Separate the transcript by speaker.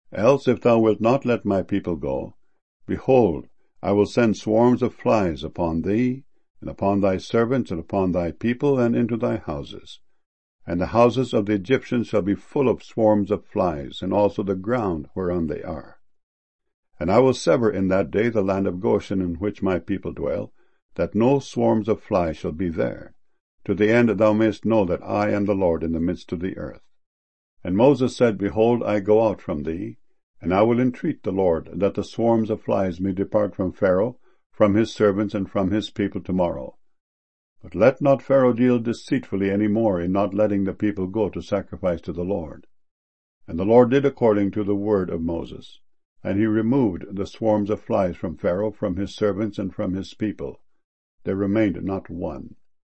Speaker 1: Else if thou wilt not let my people go, behold, I will send swarms of flies upon thee, and upon thy servants, and upon thy people, and into thy houses. And the houses of the Egyptians shall be full of swarms of flies, and also the ground whereon they are. And I will sever in that day the land of Goshen in which my people dwell, that no swarms of flies shall be there, to the end that thou mayest know that I am the Lord in the midst of the earth. And Moses said, Behold, I go out from thee, and I will entreat the Lord that the swarms of flies may depart from Pharaoh, from his servants, and from his people tomorrow. But let not Pharaoh deal deceitfully any more in not letting the people go to sacrifice to the Lord. And the Lord did according to the word of Moses. And he removed the swarms of flies from Pharaoh, from his servants, and from his people. There remained not one.